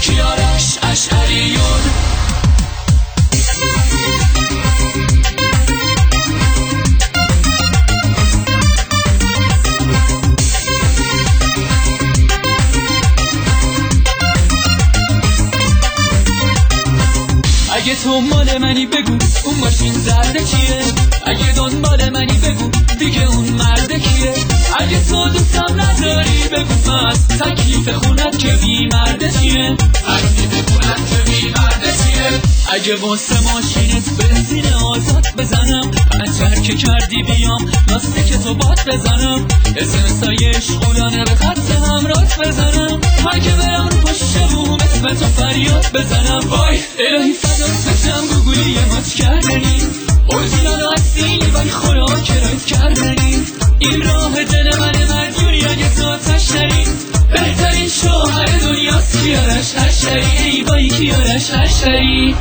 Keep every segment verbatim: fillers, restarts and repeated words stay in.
کیارش اشعریون. اگه تو مال منی بگو اون ماشین زرده چیه، اگه دنبال منی بگو دیگه اون مرده کیه، اگه تو دوستم نداری بگو پس تکلیف خونت که بی مرده چیه، تکلیف خونت که بی مرده چیه. اگه واسه ماشینت بنزین آزاد بزنم، اگر که کردی بیام لاستیک تو باد بزنم، اسمسای عشقولانه به خط همرات بزنم، اگه برم رو پشت بوم اسم تو فریاد بزنم. وای الهی فدات بشم گوگلی یه ماچ کردنی، اورجینال و اصیلی ولی خوراک رایت کردنی، این راه دل من مردیونی اگه تو آتش نری، بهترین شوهر دنیاست کیارش اشعری، ای وای کیارش اشعری.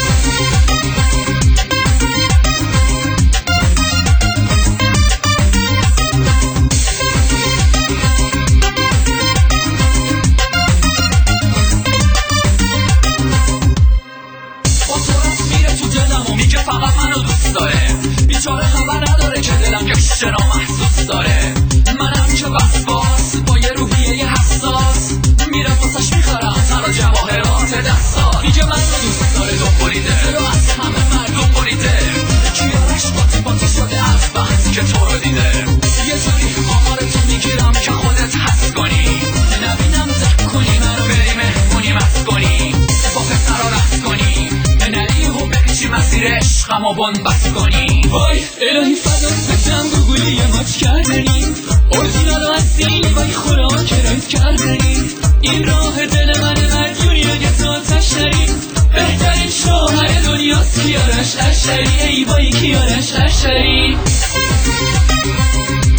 میگه فقط منو دوست داره، بیچاره خبر نداره که دلم یک شنا محسوس داره، منم که وسواس با یه روحیه حساس، میرم واسش میخرم سر و جواهرات دستار، میگه منو دوست داره دو بریده رو از همه مردم بریده، کیارش باتی باتی شده از وقتی که تو رو دیده، یه جوری آمارتو میگیرم که خودت حس کنی، نبینم زک کنی منو بری مهمونی مست کنی، با پسر رو رفت کنی نری و بری چی مسیر عشقم و بنبست کنی. وای الهی فدات بشم گوگلی یه ماچ کردنی، اورجینال و اصیلی ولی خوراک رایت کردنی، این راه دل من مردیونی اگه تو آتش نری، بهترین شوهر دنیاست کیارش اشعری، ای وای کیارش اشعری.